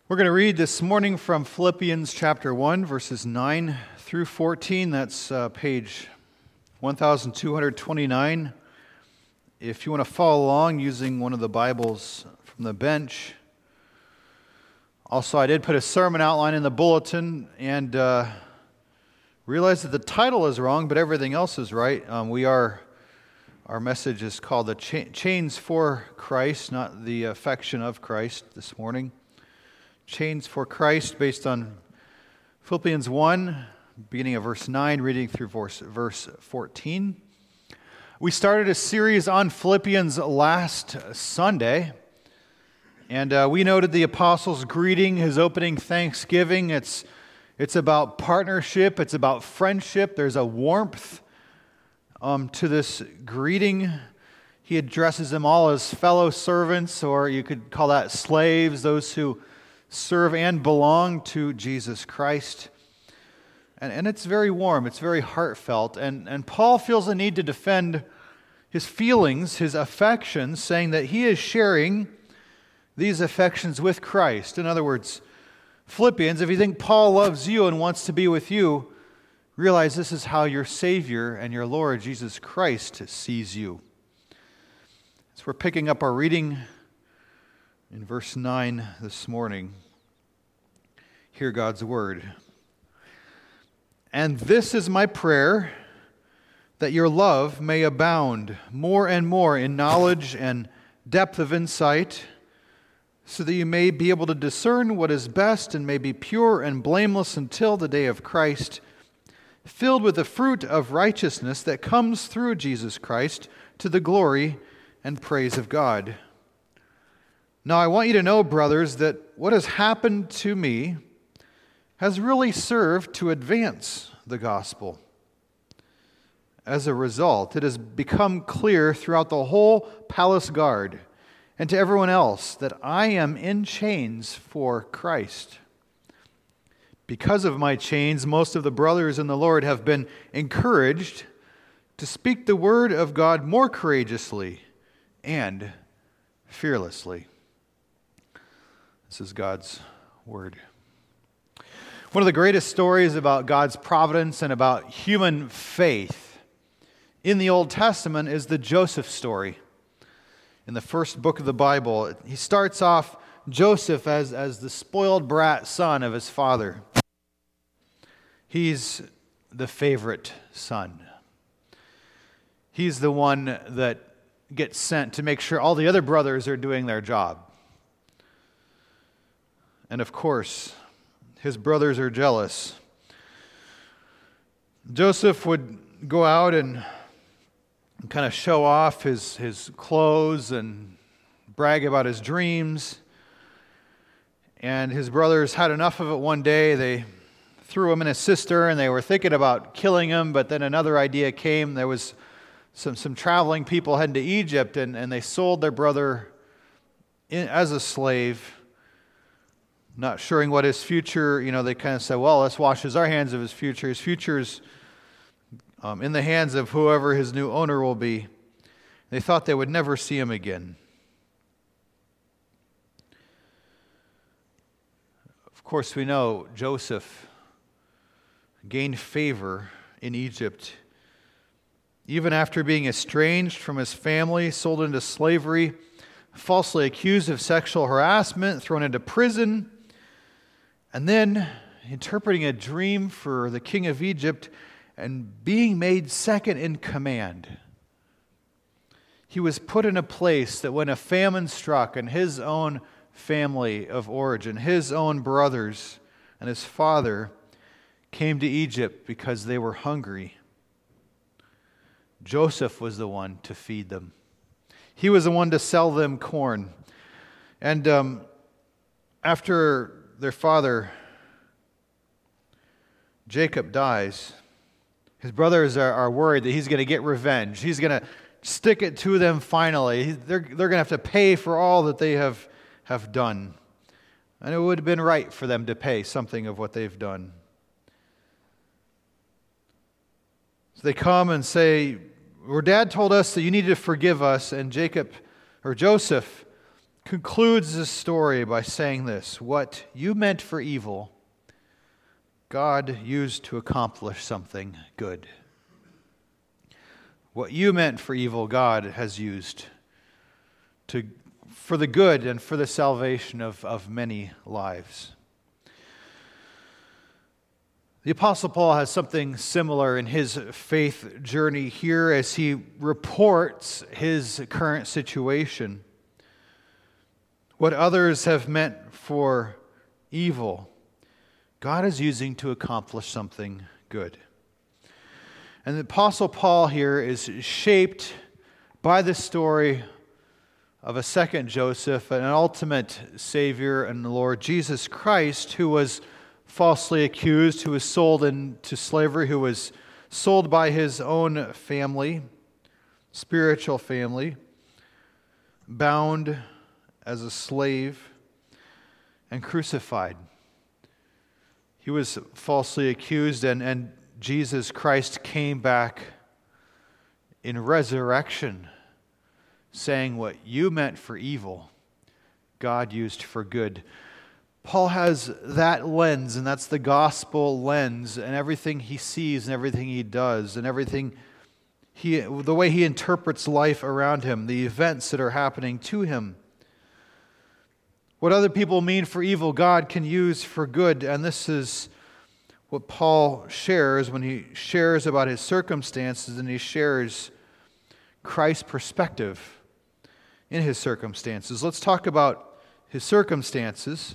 We're going to read this morning from Philippians chapter 1, verses 9 through 14. That's page 1229. If you want to follow along using one of the Bibles from the bench. Also, I did put a sermon outline in the bulletin and realized that the title is wrong, but everything else is right. Our message is called the Chains for Christ, not the Affection of Christ this morning. Chains for Christ, based on Philippians 1, beginning of verse 9, reading through verse 14. We started a series on Philippians last Sunday, and we noted the apostle's greeting, his opening thanksgiving. It's about partnership, it's about friendship. There's a warmth to this greeting. He addresses them all as fellow servants, or you could call that slaves, those who serve and belong to Jesus Christ. And it's very warm, it's very heartfelt. And Paul feels the need to defend his feelings, his affections, saying that he is sharing these affections with Christ. In other words, Philippians, if you think Paul loves you and wants to be with you, realize this is how your Savior and your Lord Jesus Christ sees you. So we're picking up our reading in verse 9 this morning. Hear God's word. And this is my prayer, that your love may abound more and more in knowledge and depth of insight, so that you may be able to discern what is best and may be pure and blameless until the day of Christ, filled with the fruit of righteousness that comes through Jesus Christ to the glory and praise of God. Now, I want you to know, brothers, that what has happened to me has really served to advance the gospel. As a result, it has become clear throughout the whole palace guard and to everyone else that I am in chains for Christ. Because of my chains, most of the brothers in the Lord have been encouraged to speak the word of God more courageously and fearlessly. This is God's word. One of the greatest stories about God's providence and about human faith in the Old Testament is the Joseph story. In the first book of the Bible, he starts off Joseph as the spoiled brat son of his father. He's the favorite son. He's the one that gets sent to make sure all the other brothers are doing their job. And of course, his brothers are jealous. Joseph would go out and kind of show off his clothes and brag about his dreams. And his brothers had enough of it one day. They threw him in a cistern and they were thinking about killing him, but then another idea came. There was some traveling people heading to Egypt, and they sold their brother as a slave. Not sure what his future, they kind of said, well, let's wash our hands of his future. His future's in the hands of whoever his new owner will be. They thought they would never see him again. Of course, we know Joseph gained favor in Egypt. Even after being estranged from his family, sold into slavery, falsely accused of sexual harassment, thrown into prison, and then interpreting a dream for the king of Egypt and being made second in command. He was put in a place that when a famine struck and his own family of origin, his own brothers and his father came to Egypt because they were hungry, Joseph was the one to feed them. He was the one to sell them corn. And after their father, Jacob, dies, his brothers are worried that he's going to get revenge. He's going to stick it to them finally. They're going to have to pay for all that they have done. And it would have been right for them to pay something of what they've done. So they come and say, "Our dad told us that you needed to forgive us." And Joseph concludes this story by saying this: what you meant for evil, God used to accomplish something good. What you meant for evil, God has used for the good and for the salvation of many lives. The Apostle Paul has something similar in his faith journey here as he reports his current situation. What others have meant for evil, God is using to accomplish something good. And the Apostle Paul here is shaped by the story of a second Joseph, an ultimate Savior and Lord Jesus Christ, who was falsely accused, who was sold into slavery, who was sold by his own family, spiritual family, bound as a slave, and crucified. He was falsely accused, and Jesus Christ came back in resurrection, saying what you meant for evil, God used for good. Paul has that lens, and that's the gospel lens, and everything he sees and everything he does and everything the way he interprets life around him, the events that are happening to him. What other people mean for evil, God can use for good, and this is what Paul shares when he shares about his circumstances and he shares Christ's perspective in his circumstances. Let's talk about his circumstances.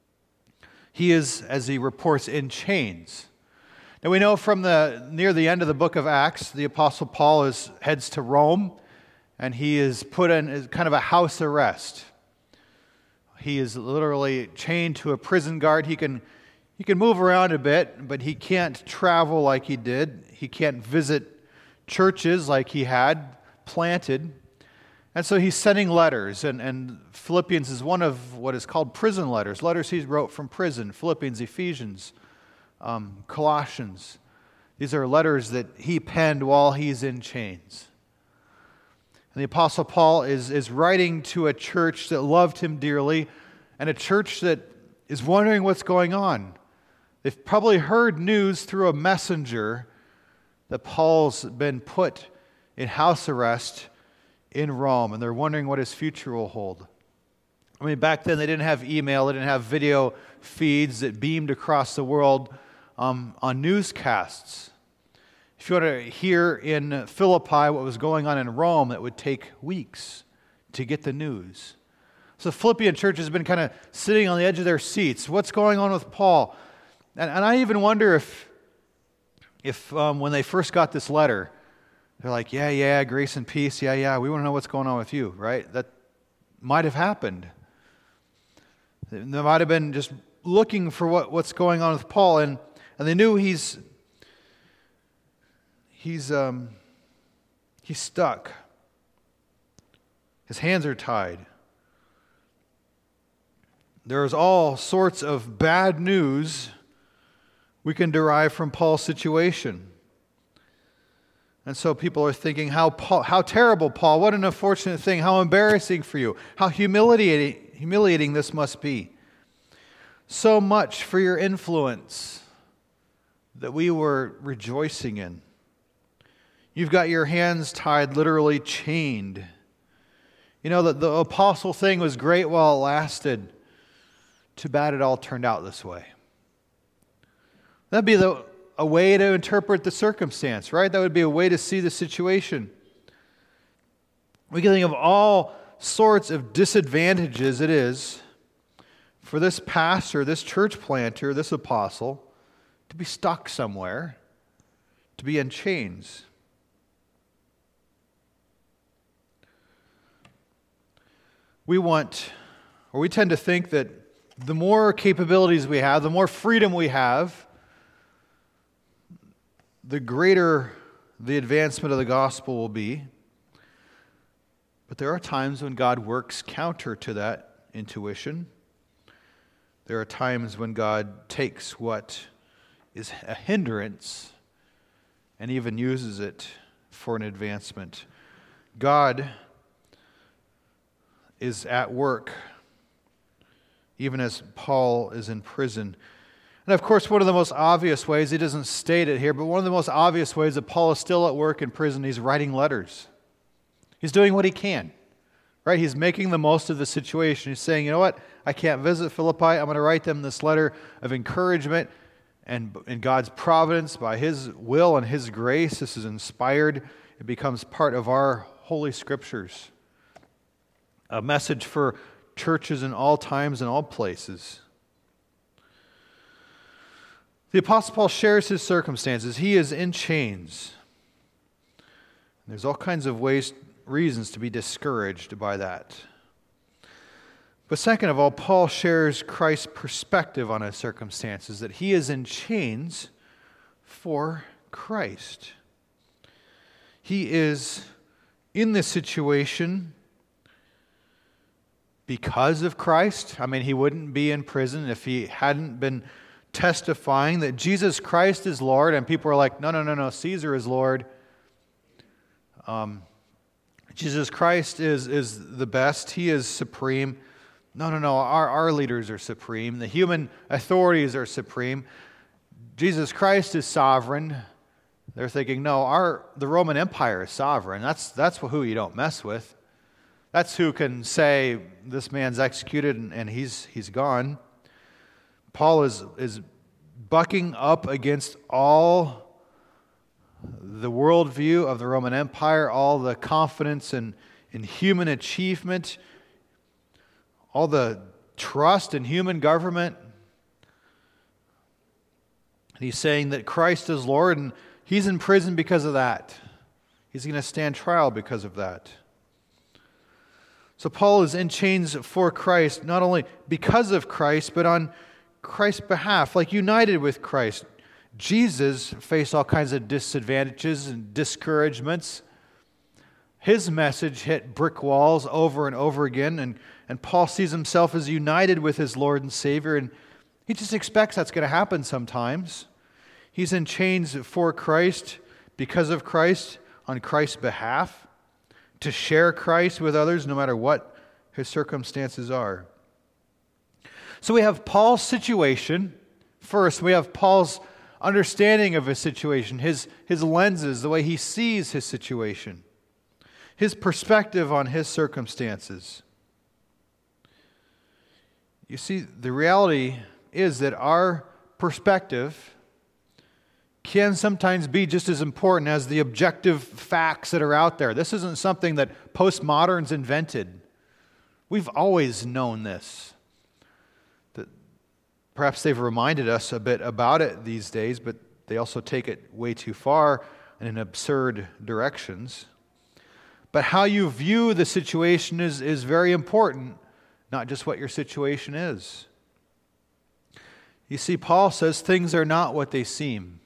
He is, as he reports, in chains. Now we know from near the end of the book of Acts, the Apostle Paul heads to Rome, and he is put in kind of a house arrest. He is literally chained to a prison guard. He can move around a bit, but he can't travel like he did. He can't visit churches like he had planted. And so he's sending letters, and Philippians is one of what is called prison letters he wrote from prison. Philippians, Ephesians, Colossians. These are letters that he penned while he's in chains. And the Apostle Paul is writing to a church that loved him dearly, and a church that is wondering what's going on. They've probably heard news through a messenger that Paul's been put in house arrest in Rome, and they're wondering what his future will hold. I mean, back then they didn't have email, they didn't have video feeds that beamed across the world on newscasts. If you want to hear in Philippi what was going on in Rome, it would take weeks to get the news. So the Philippian church has been kind of sitting on the edge of their seats. What's going on with Paul? And I even wonder if when they first got this letter, they're like, yeah, grace and peace, yeah, we want to know what's going on with you, right? That might have happened. They might have been just looking for what's going on with Paul, and they knew he's stuck. His hands are tied. There's all sorts of bad news we can derive from Paul's situation. And so people are thinking, how terrible, Paul, what an unfortunate thing, how embarrassing for you, how humiliating this must be. So much for your influence that we were rejoicing in. You've got your hands tied, literally chained. You know, the apostle thing was great while it lasted. Too bad it all turned out this way. That'd be a way to interpret the circumstance, right? That would be a way to see the situation. We can think of all sorts of disadvantages it is for this pastor, this church planter, this apostle, to be stuck somewhere, to be in chains. We tend to think that the more capabilities we have, the more freedom we have, the greater the advancement of the gospel will be. But there are times when God works counter to that intuition. There are times when God takes what is a hindrance and even uses it for an advancement. God is at work even as Paul is in prison. And of course, one of the most obvious ways, he doesn't state it here, but one of the most obvious ways that Paul is still at work in prison, he's writing letters. He's doing what he can, right? He's making the most of the situation. He's saying, you know what? I can't visit Philippi. I'm going to write them this letter of encouragement, and in God's providence, by His will and His grace, this is inspired. It becomes part of our Holy Scriptures. A message for churches in all times and all places. The Apostle Paul shares his circumstances. He is in chains. There's all kinds of reasons to be discouraged by that. But second of all, Paul shares Christ's perspective on his circumstances, that he is in chains for Christ. He is in this situation because of Christ. I mean, he wouldn't be in prison if he hadn't been testifying that Jesus Christ is Lord, and people are like, no, Caesar is Lord. Jesus Christ is the best. He is supreme. No, our leaders are supreme. The human authorities are supreme. Jesus Christ is sovereign. They're thinking, no, the Roman Empire is sovereign. That's who you don't mess with. That's who can say this man's executed and he's gone. Paul is bucking up against all the worldview of the Roman Empire, all the confidence in human achievement, all the trust in human government. And he's saying that Christ is Lord, and he's in prison because of that. He's going to stand trial because of that. So Paul is in chains for Christ, not only because of Christ, but on Christ's behalf, like united with Christ. Jesus faced all kinds of disadvantages and discouragements. His message hit brick walls over and over again, and Paul sees himself as united with his Lord and Savior, and he just expects that's going to happen sometimes. He's in chains for Christ, because of Christ, on Christ's behalf, to share Christ with others no matter what his circumstances are. So we have Paul's situation. First, we have Paul's understanding of his situation, his lenses, the way he sees his situation, his perspective on his circumstances. You see, the reality is that our perspective can sometimes be just as important as the objective facts that are out there. This isn't something that postmoderns invented. We've always known this. Perhaps they've reminded us a bit about it these days, but they also take it way too far and in absurd directions. But how you view the situation is very important, not just what your situation is. You see, Paul says things are not what they seem.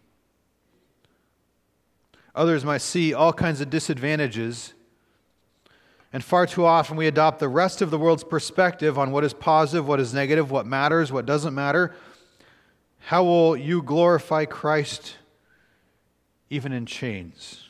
Others might see all kinds of disadvantages, and far too often we adopt the rest of the world's perspective on what is positive, what is negative, what matters, what doesn't matter. How will you glorify Christ even in chains?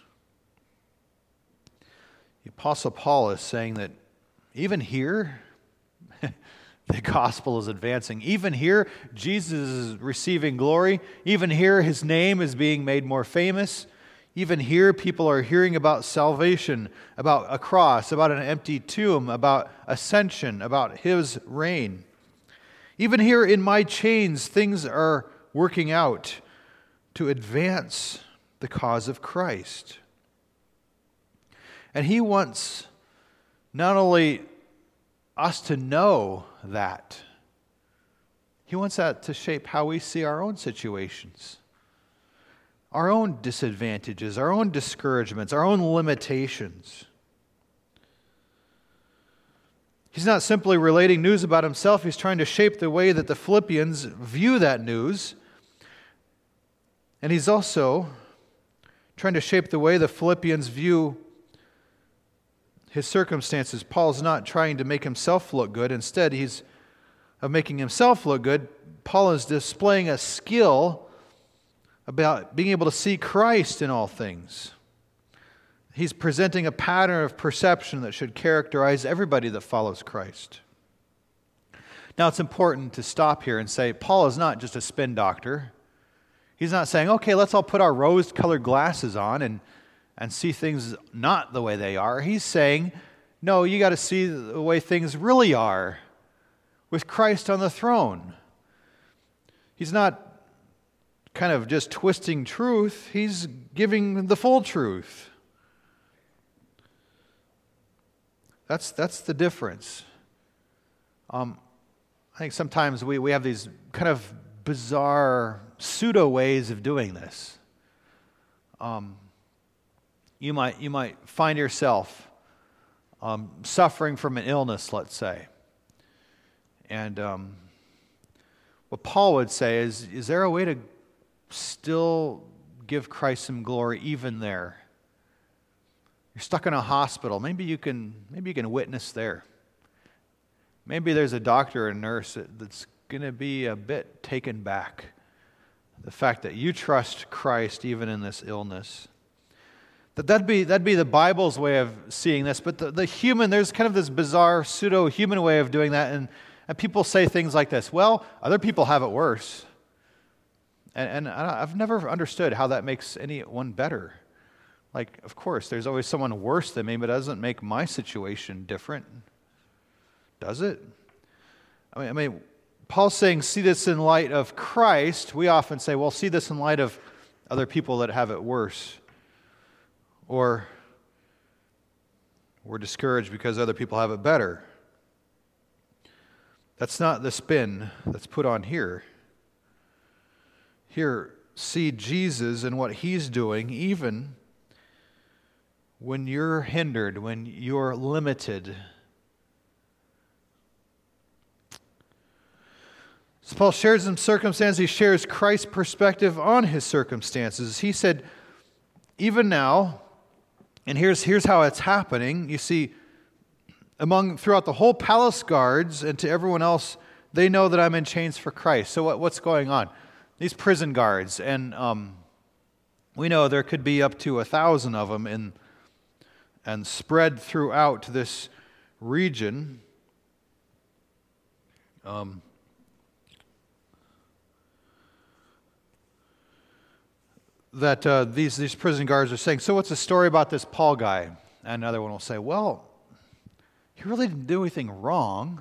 The Apostle Paul is saying that even here, the gospel is advancing. Even here, Jesus is receiving glory. Even here, his name is being made more famous. Even here, people are hearing about salvation, about a cross, about an empty tomb, about ascension, about his reign. Even here in my chains, things are working out to advance the cause of Christ. And he wants not only us to know that, he wants that to shape how we see our own situations, our own disadvantages, our own discouragements, our own limitations. He's not simply relating news about himself. He's trying to shape the way that the Philippians view that news. And he's also trying to shape the way the Philippians view his circumstances. Paul's not trying to make himself look good. Instead, of making himself look good, Paul is displaying a skill about being able to see Christ in all things. He's presenting a pattern of perception that should characterize everybody that follows Christ. Now, it's important to stop here and say Paul is not just a spin doctor. He's not saying, okay, let's all put our rose-colored glasses on and see things not the way they are. He's saying, no, you got to see the way things really are with Christ on the throne. He's not kind of just twisting truth. He's giving the full truth. That's the difference. I think sometimes we have these kind of bizarre pseudo ways of doing this. You might find yourself suffering from an illness, let's say. And what Paul would say is there a way to still give Christ some glory even there? You're stuck in a hospital. Maybe you can witness there. Maybe there's a doctor or a nurse that's going to be a bit taken back. The fact that you trust Christ even in this illness. That'd be the Bible's way of seeing this. But the human, there's kind of this bizarre pseudo-human way of doing that. And people say things like this, well, other people have it worse. And I've never understood how that makes anyone better. Like, of course, there's always someone worse than me, but it doesn't make my situation different. Does it? I mean, Paul's saying, see this in light of Christ. We often say, well, see this in light of other people that have it worse. Or we're discouraged because other people have it better. That's not the spin that's put on here. Here, see Jesus and what He's doing, even when you're hindered, when you're limited. So Paul shares some circumstances. He shares Christ's perspective on his circumstances. He said, even now, and here's how it's happening. You see, throughout the whole palace guards and to everyone else, they know that I'm in chains for Christ. So what's going on? These prison guards, and we know there could be up to 1,000 of them and spread throughout this region. That these prison guards are saying, so what's the story about this Paul guy? And another one will say, well, he really didn't do anything wrong,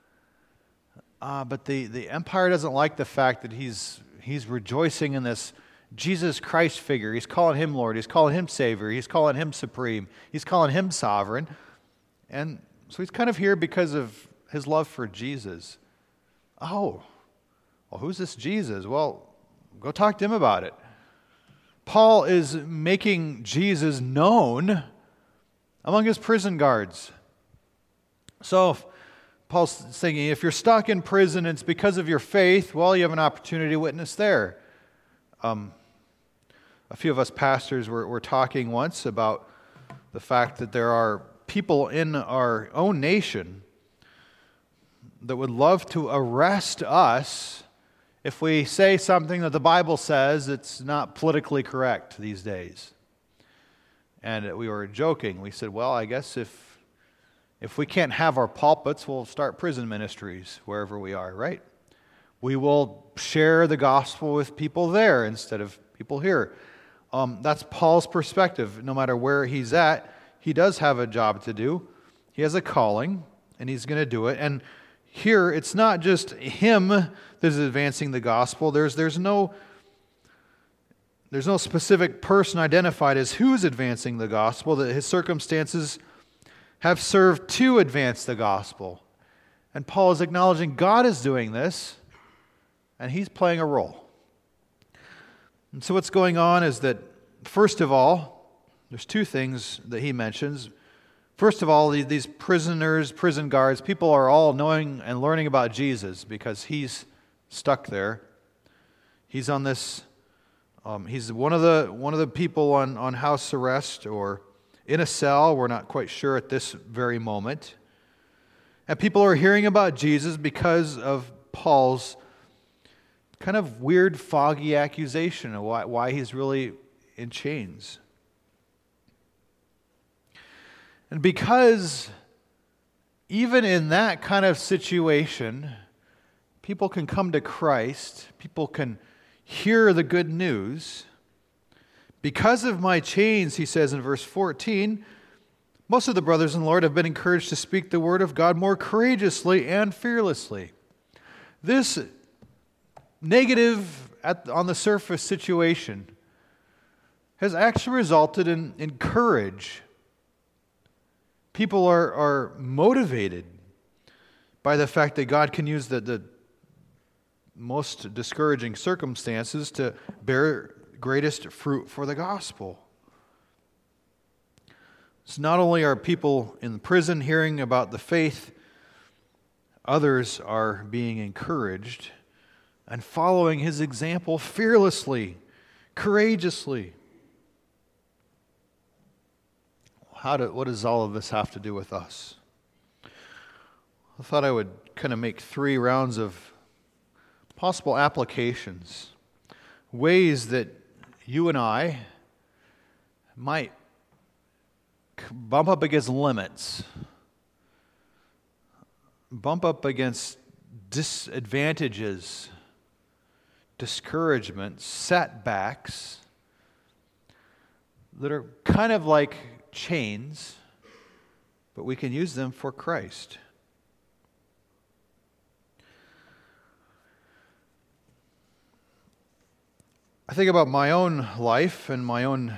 but the empire doesn't like the fact that he's rejoicing in this Jesus Christ figure. He's calling Him Lord. He's calling Him Savior. He's calling Him Supreme. He's calling Him Sovereign. And so he's kind of here because of his love for Jesus. Oh, well, who's this Jesus? Well, go talk to him about it. Paul is making Jesus known among his prison guards. So Paul's thinking, if you're stuck in prison and it's because of your faith, well, you have an opportunity to witness there. A few of us pastors were talking once about the fact that there are people in our own nation that would love to arrest us if we say something that the Bible says it's not politically correct these days. And we were joking. We said, well, I guess if we can't have our pulpits, we'll start prison ministries wherever we are, right? We will share the gospel with people there instead of people here. That's Paul's perspective. No matter where he's at, he does have a job to do. He has a calling, and he's going to do it. And here, it's not just him that is advancing the gospel. There's no specific person identified as who's advancing the gospel. That his circumstances have served to advance the gospel. And Paul is acknowledging God is doing this, and he's playing a role. And so what's going on is that, first of all, there's two things that he mentions. First of all, these prisoners, prison guards, people are all knowing and learning about Jesus because he's stuck there. He's on this, he's one of the people on house arrest or in a cell. We're not quite sure at this very moment. And people are hearing about Jesus because of Paul's kind of weird, foggy accusation of why he's really in chains. And because even in that kind of situation, people can come to Christ, people can hear the good news. Because of my chains, he says in verse 14, most of the brothers in the Lord have been encouraged to speak the word of God more courageously and fearlessly. This negative on the surface situation has actually resulted in courage. People are motivated by the fact that God can use the most discouraging circumstances to bear greatest fruit for the gospel. So not only are people in prison hearing about the faith, others are being encouraged and following his example fearlessly, courageously. What does all of this have to do with us? I thought I would kind of make 3 rounds of possible applications, ways that you and I might bump up against limits, bump up against disadvantages, discouragements, setbacks that are kind of like chains, but we can use them for Christ. I think about my own life and my own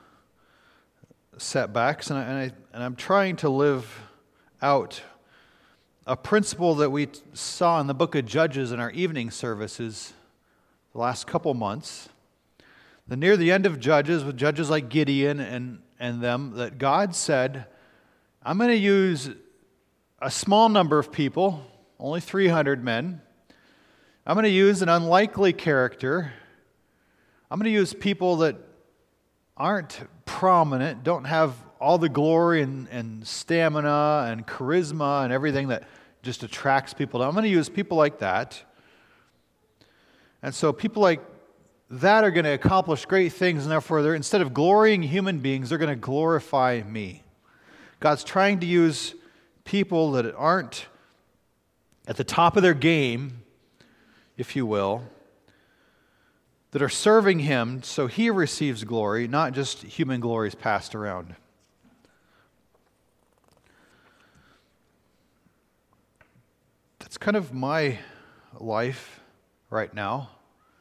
setbacks, and I'm trying to live out a principle that we saw in the book of Judges in our evening services the last couple months. Near the end of Judges, with judges like Gideon and them, that God said, I'm going to use a small number of people, only 300 men. I'm going to use an unlikely character. I'm going to use people that aren't prominent, don't have all the glory and stamina and charisma and everything that just attracts people. I'm going to use people like that. And so people like that are going to accomplish great things, and therefore, instead of glorying human beings, they're going to glorify me. God's trying to use people that aren't at the top of their game, if you will, that are serving him so he receives glory, not just human glories passed around. That's kind of my life right now.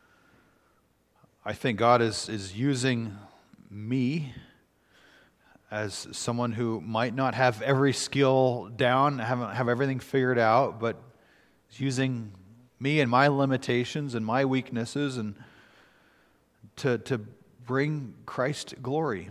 I think God is using me as someone who might not have every skill down, have everything figured out, but is using me and my limitations and my weaknesses and to bring Christ glory.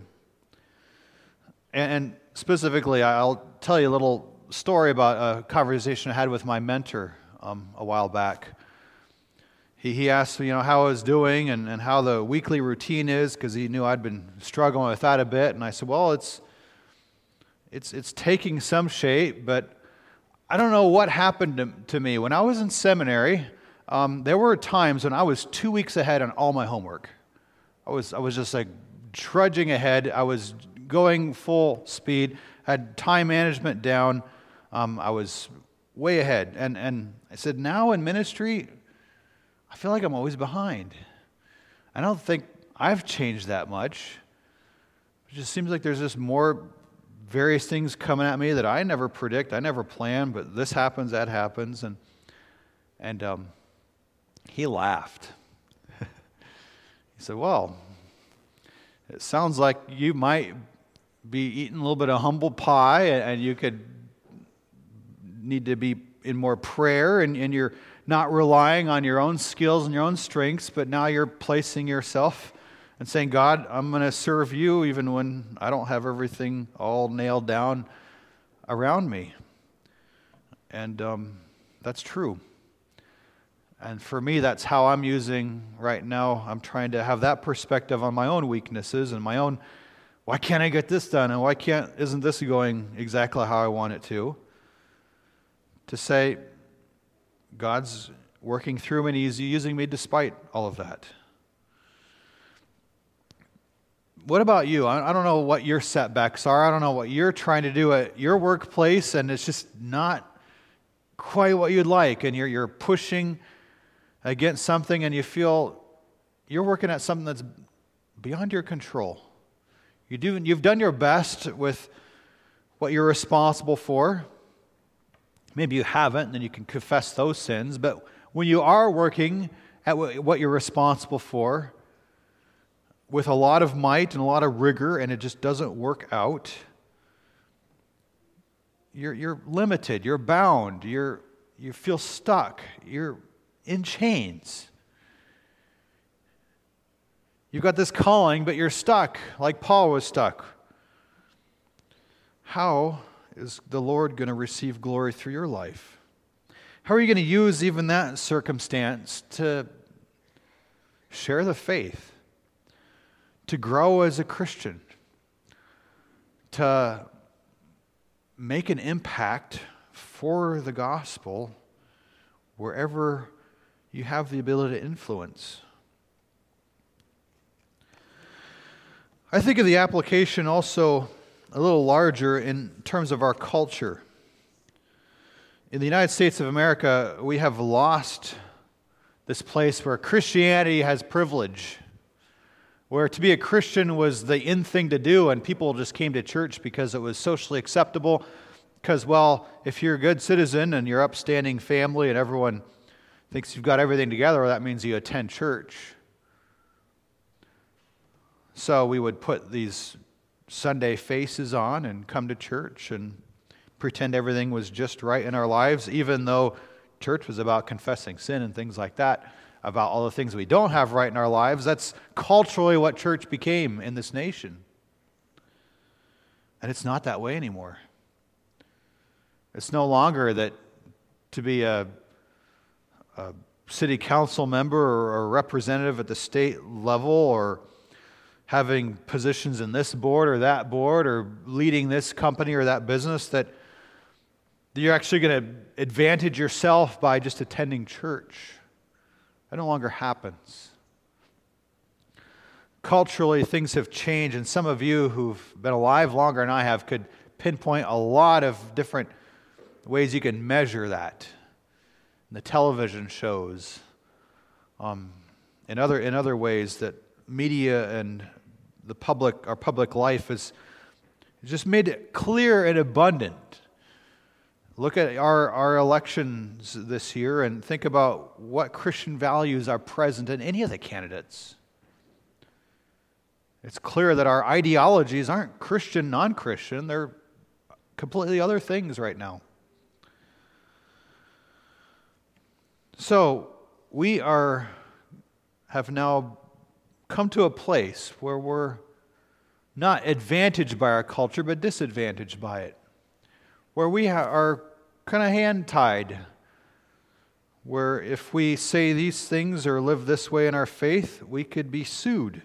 And specifically, I'll tell you a little story about a conversation I had with my mentor a while back. He asked me, how I was doing and how the weekly routine is, because he knew I'd been struggling with that a bit. And I said, well, it's taking some shape, but I don't know what happened to me. When I was in seminary, there were times when I was 2 weeks ahead on all my homework. I was just like trudging ahead. I was going full speed, had time management down. I was way ahead. And I said, now in ministry, I feel like I'm always behind. I don't think I've changed that much. It just seems like there's just more various things coming at me that I never predict, I never plan, but this happens, that happens. And he laughed. He said, well, it sounds like you might be eating a little bit of humble pie and you could need to be in more prayer and you're not relying on your own skills and your own strengths, but now you're placing yourself and saying, God, I'm going to serve you even when I don't have everything all nailed down around me. And that's true. And for me, that's how I'm using right now. I'm trying to have that perspective on my own weaknesses and my own, why can't I get this done? And isn't this going exactly how I want it to? To say, God's working through me and He's using me despite all of that. What about you? I don't know what your setbacks are. I don't know what you're trying to do at your workplace, and it's just not quite what you'd like, and you're pushing against something, and you feel you're working at something that's beyond your control. You've done your best with what you're responsible for. Maybe you haven't, and then you can confess those sins. But when you are working at what you're responsible for with a lot of might and a lot of rigor, and it just doesn't work out, you're limited, you're bound, you feel stuck, you're in chains. You've got this calling, but you're stuck, like Paul was stuck. How is the Lord going to receive glory through your life? How are you going to use even that circumstance to share the faith, to grow as a Christian, to make an impact for the gospel wherever you have the ability to influence? I think of the application also a little larger in terms of our culture. In the United States of America, we have lost this place where Christianity has privilege, where to be a Christian was the in thing to do, and people just came to church because it was socially acceptable, because, well, if you're a good citizen and you're upstanding family and everyone thinks you've got everything together, well, that means you attend church. So we would put these Sunday faces on and come to church and pretend everything was just right in our lives, even though church was about confessing sin and things like that, about all the things we don't have right in our lives. That's culturally what church became in this nation. And it's not that way anymore. It's no longer that to be a city council member or a representative at the state level, or having positions in this board or that board, or leading this company or that business, that you're actually going to advantage yourself by just attending church. That no longer happens. Culturally, things have changed, and some of you who've been alive longer than I have could pinpoint a lot of different ways you can measure that. In the television shows, in other ways that media and our public life has just made it clear and abundant. Look at our elections this year and think about what Christian values are present in any of the candidates. It's clear that our ideologies aren't Christian, non-Christian. They're completely other things right now. So we have now come to a place where we're not advantaged by our culture, but disadvantaged by it. Where we are kind of hand-tied. Where if we say these things or live this way in our faith, we could be sued.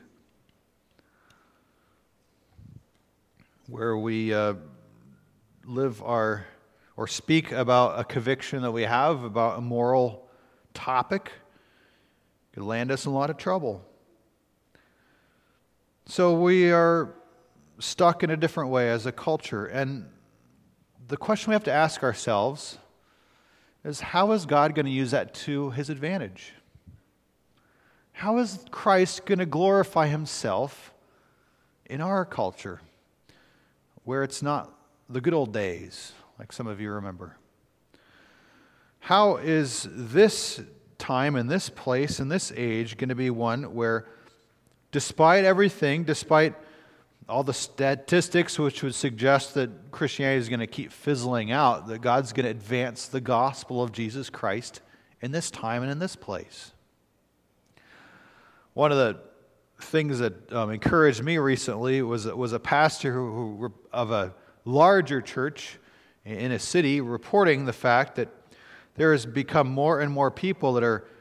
Where we live or speak about a conviction that we have about a moral topic, could land us in a lot of trouble. So we are stuck in a different way as a culture. And the question we have to ask ourselves is, how is God going to use that to His advantage? How is Christ going to glorify Himself in our culture, where it's not the good old days, like some of you remember? How is this time and this place and this age going to be one where, despite everything, despite all the statistics which would suggest that Christianity is going to keep fizzling out, that God's going to advance the gospel of Jesus Christ in this time and in this place? One of the things that encouraged me recently was a pastor who of a larger church in a city reporting the fact that there has become more and more people that are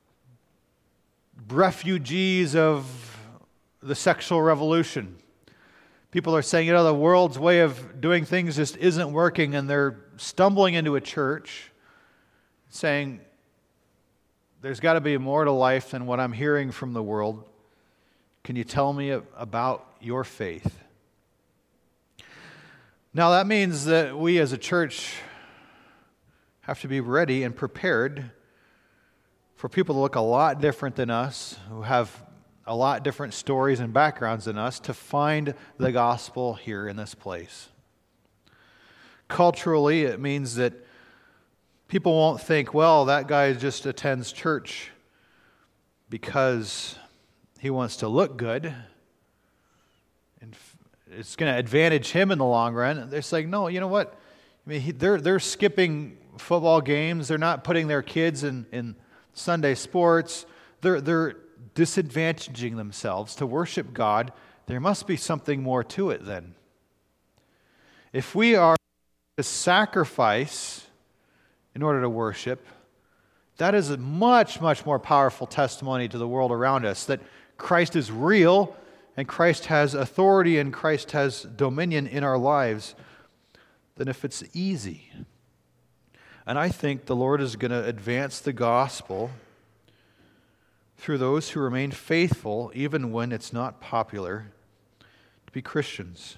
refugees of the sexual revolution. People are saying, the world's way of doing things just isn't working, and they're stumbling into a church saying, there's got to be more to life than what I'm hearing from the world. Can you tell me about your faith? Now that means that we as a church have to be ready and prepared for people to look a lot different than us, who have a lot different stories and backgrounds than us, to find the gospel here in this place. Culturally, it means that people won't think, well, that guy just attends church because he wants to look good, and it's going to advantage him in the long run. They're saying, no, you know what? I mean, they're skipping football games. They're not putting their kids in Sunday sports. They're disadvantaging themselves to worship God. There must be something more to it then. If we are to sacrifice in order to worship, that is a much, much more powerful testimony to the world around us that Christ is real and Christ has authority and Christ has dominion in our lives than if it's easy. And I think the Lord is going to advance the gospel through those who remain faithful even when it's not popular to be Christians.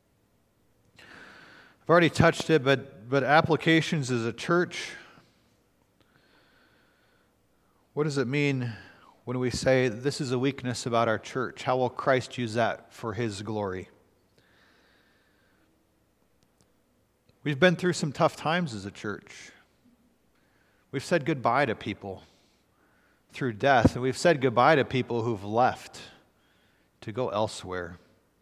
I've already touched it, but applications as a church, what does it mean when we say this is a weakness about our church? How will Christ use that for His glory? We've been through some tough times as a church. We've said goodbye to people through death, and we've said goodbye to people who've left to go elsewhere.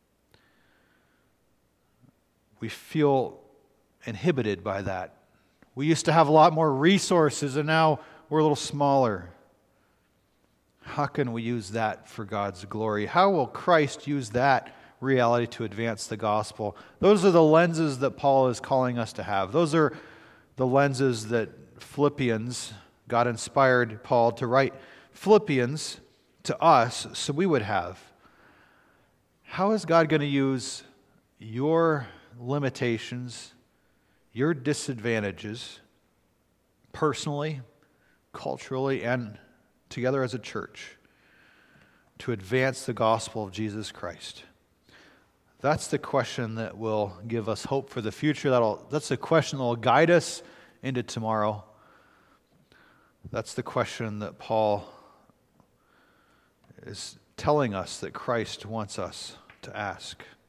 We feel inhibited by that. We used to have a lot more resources, and now we're a little smaller. How can we use that for God's glory? How will Christ use that reality to advance the gospel? Those are the lenses that Paul is calling us to have. Those are the lenses that Philippians, God inspired Paul to write Philippians to us so we would have. How is God going to use your limitations, your disadvantages, personally, culturally, and together as a church, to advance the gospel of Jesus Christ? That's the question that will give us hope for the future. That's the question that will guide us into tomorrow. That's the question that Paul is telling us that Christ wants us to ask.